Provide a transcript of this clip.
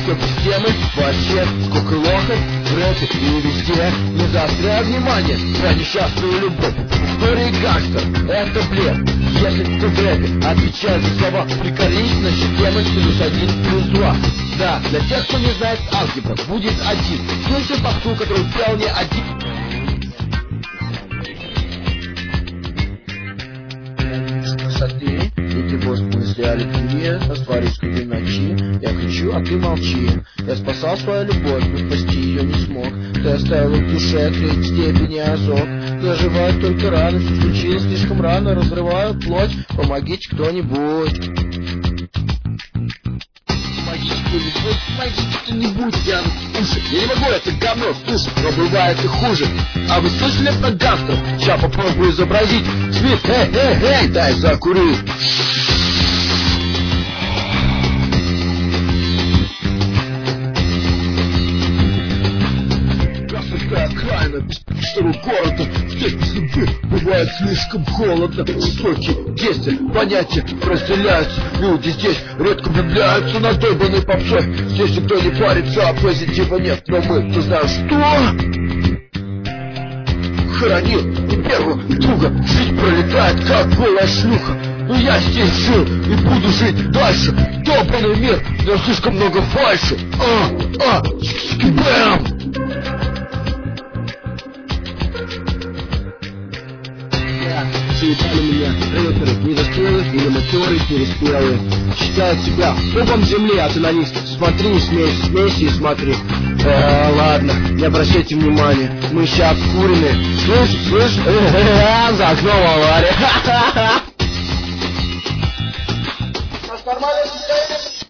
Стоп системы, вообще, сколько лохов в рэпе и везде. Не заостряй внимание на несчастную любовь. История гангстер, это блеф. Если ты в рэпе отвечаешь за слова, приколись на системы +1+2. Да, для тех, кто не знает алгебра, будет один. Слышишь попсу, который пел не один. Красоты, эти мысли о любви, растворюсь как и ночи. Я кричу, а ты молчи. Я спасал свою любовь, но спасти ее не смог. Ты оставил в душе третьей степени ожог. Заживают только раны, все случилось слишком рано. Разрываю плоть, помогите кто-нибудь. Помогите кто-нибудь, я уши. Я не могу это говно слушать, но бывает и хуже. А вы слышали про гангстеров? Сейчас попробую изобразить. Смит, эй, дай закурить. Гангстерская окраина, беспечного города. Здесь без любви бывает слишком холодно. Жестокие действия, понятия разделяются. Люди здесь редко влюбляются на долбанной попсой. Здесь никто не парится, а позитива нет. Но мы-то знаем, что хоронил и первого друга. Жизнь пролетает, как голая шлюха. Но я здесь жил и буду жить дальше. Долбанный мир, но слишком много фальши. Бэм! Заебали меня рэперы, недостойные или матерые, переспелые. Считают себя пупом земли, а ты на них смотри, не смейся, смейся и смотри. Ладно, не обращайте внимания, мы сейчас обкурены. Слышь, за окном авария. Нормально состояние?